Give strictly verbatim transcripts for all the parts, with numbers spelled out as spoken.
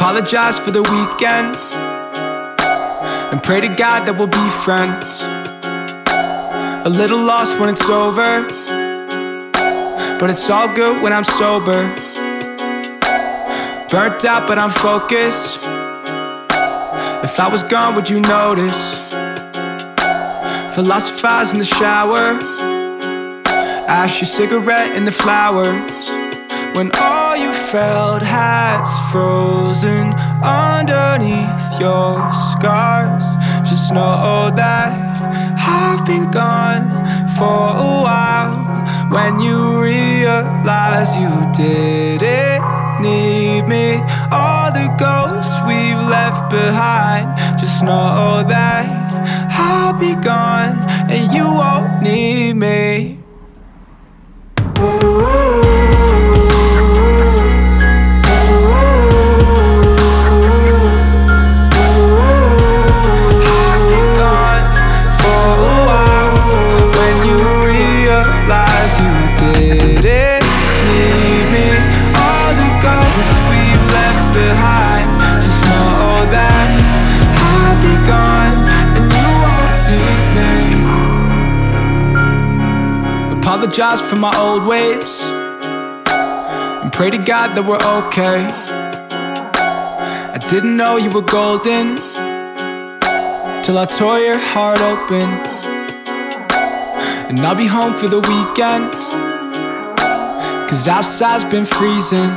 Apologize for the weekend and pray to God that we'll be friends. A little lost when it's over, but it's all good when I'm sober. Burnt out but I'm focused. If I was gone, would you notice? Philosophize in the shower, ash your cigarette in the flowers. When all you felt has frozen underneath your scars, just know that I've been gone for a while. When you realize you didn't need me, all the ghosts we've left behind, just know that I'll be gone and you won't need me. Apologize for my old ways and pray to God that we're okay. I didn't know you were golden till I tore your heart open. And I'll be home for the weekend, cause outside's been freezing.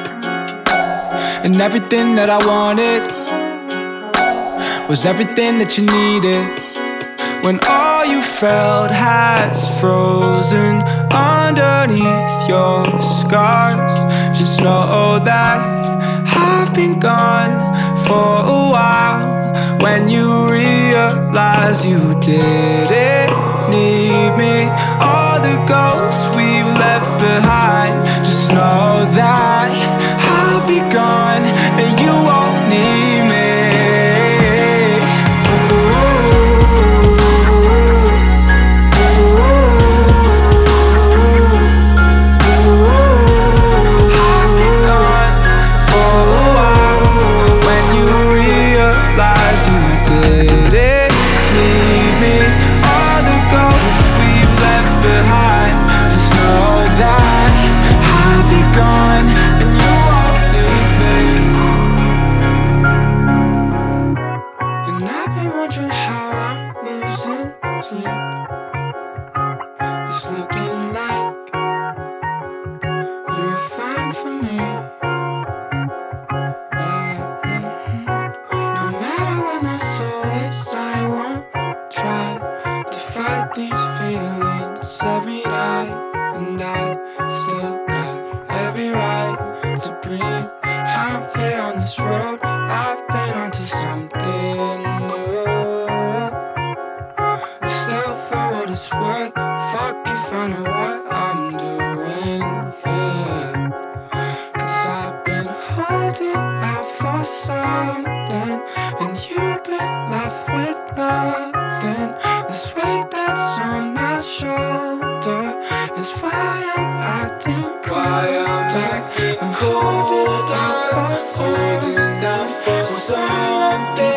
And everything that I wanted was everything that you needed. When all you felt has frozen underneath your scars, just know that I've been gone for a while. When you realize you didn't need me, all the ghosts we've left behind, just know that I'll be gone and you won't need me. It's looking like you're fine for me. No matter where my soul is, I won't try to fight these feelings every night. And I still got every right to breathe. I'm here on this road, I've been onto something new. Still, for what it's worth, fuck if I know what I'm doing here. Cause I've been holding out for something, and you've been left with nothing. This weight that's on my shoulder is why I'm acting cold. Why I'm acting cold. I'm holding out for something.